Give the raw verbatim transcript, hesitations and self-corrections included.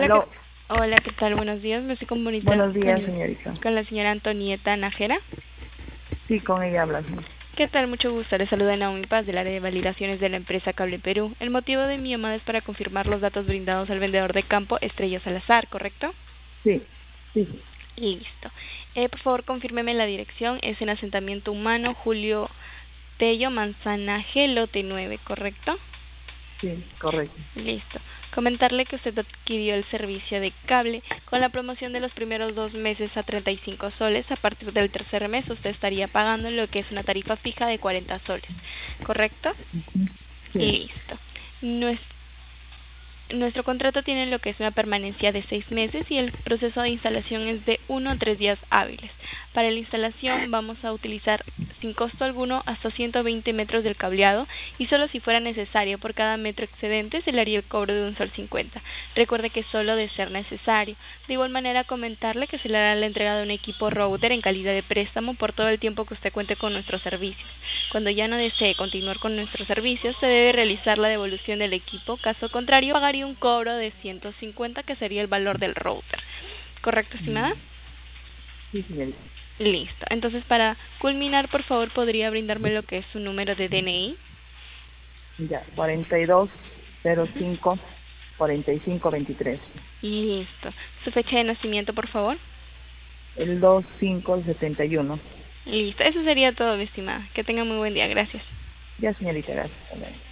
Aló. ¿qué... Hola, ¿qué tal? Buenos días. Me estoy comunicando Buenos días, con, señorita. con la señora Antonieta Nájera. Sí, con ella hablas. ¿Qué tal? Mucho gusto. Le saluda Naomi Paz del área de validaciones de la empresa Cable Perú. El motivo de mi llamada es para confirmar los datos brindados al vendedor de campo Estrella Salazar, ¿correcto? Sí, sí. Listo. Eh, por favor, confírmeme la dirección. Es en asentamiento humano, Julio Tello, Manzana G, lote nueve, ¿correcto? Sí, correcto. Listo. Comentarle que usted adquirió el servicio de cable con la promoción de los primeros dos meses a treinta y cinco soles. A partir del tercer mes usted estaría pagando lo que es una tarifa fija de cuarenta soles, ¿correcto? Sí. Listo. Nues- Nuestro contrato tiene lo que es una permanencia de seis meses y el proceso de instalación es de uno a tres días hábiles. Para la instalación vamos a utilizar sin costo alguno hasta ciento veinte metros del cableado y solo si fuera necesario por cada metro excedente se le haría el cobro de un sol cincuenta. Recuerde que solo de ser necesario. De igual manera comentarle que se le hará la entrega de un equipo router en calidad de préstamo por todo el tiempo que usted cuente con nuestros servicios. Cuando ya no desee continuar con nuestros servicios se debe realizar la devolución del equipo, caso contrario pagaría un cobro de ciento cincuenta que sería el valor del router. ¿Correcto, estimada? Sí, señorita. Listo. Entonces, para culminar, por favor, ¿podría brindarme lo que es su número de D N I? Ya, cuarenta y dos cero cinco cuarenta y cinco veintitrés. Listo. ¿Su fecha de nacimiento, por favor? El dos cinco setenta y uno. Listo. Eso sería todo, mi estimada. Que tenga muy buen día. Gracias. Ya, señorita, gracias.